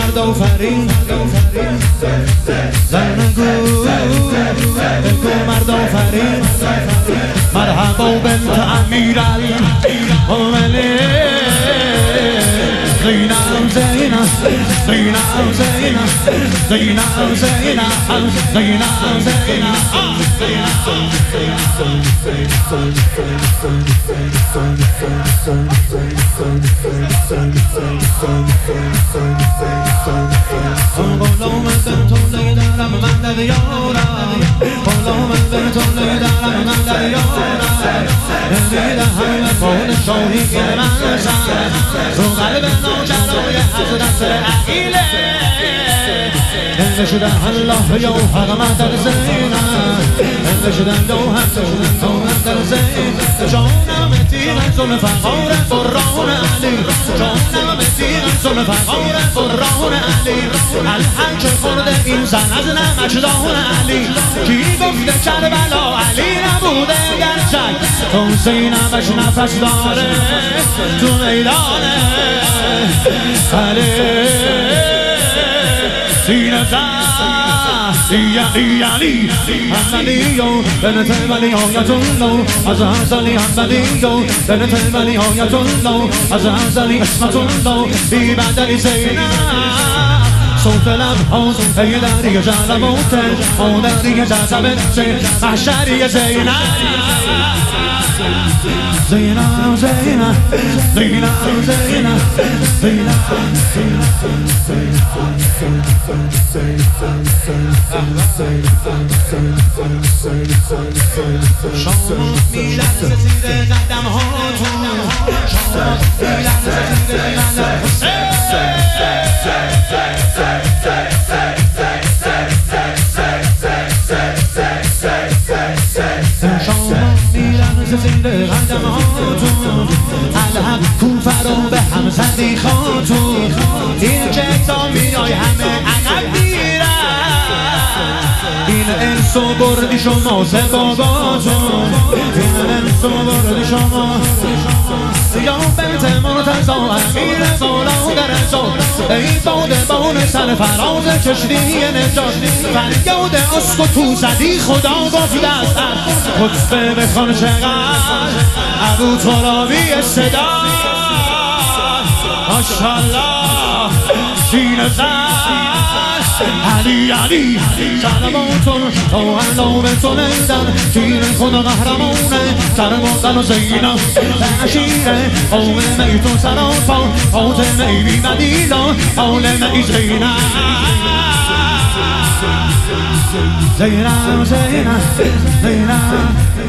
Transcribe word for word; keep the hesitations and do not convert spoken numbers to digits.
مرد آفرین زنگو بگو مرد آفرین مرحبا بنت امیرالمؤمنین زینب زینب زینب زینب زینب زینب زینب غلام بنت لیدرم من در یارم غلام بنت لیدرم من در یارم دیده همه پادشاهی که من سر رو قلب ناجرای حضرت عقیله انشدن الله یا حق مدر زینم انشدن یا حق مدر زینم جانم تیغ زلف غار قرآن علی جانم تیغ زلف غار قرآن علی الحج خورده این زن از نمکدان علی کی گفته کربلا علی نبوده گرچک حسینمش نفس داره تو میدان علی سینه زن یا علی حسنیو بنت ولی آیت الله از حسنی حسنیو بنت ولی آیت الله از حسنی اسمت الله بی بدلی زینب صوت لبهاز هیدری جلموت آدری جذبت محشری زینب زینب زینب زینب زینب شما میلد زیر قدم هاتون شما میلد زیر قدم شما میرن زیر قدم هاتون الحق کوفه رو به هم زدی خاتون این که تا میای همه عقب میرن این انس و بردی شما سه باباتون این انس و بردی شما یا بنت مرتضی امیر بالا درجا ای بادبان سر فراز کشتی نجات فریاد عشق و تو زدی خدا گفته است خطبه بخوان چقدر ابو ترابی صدا ماشاءالله سینه زن علی علی سلاماتون تا علامتون ایدن تیر خدا قهرمانه سرمازن و زینب نشیره قوم میتون سراپا فاطمه ای بی مدیلا عالم ای زینب زینب زینب زینب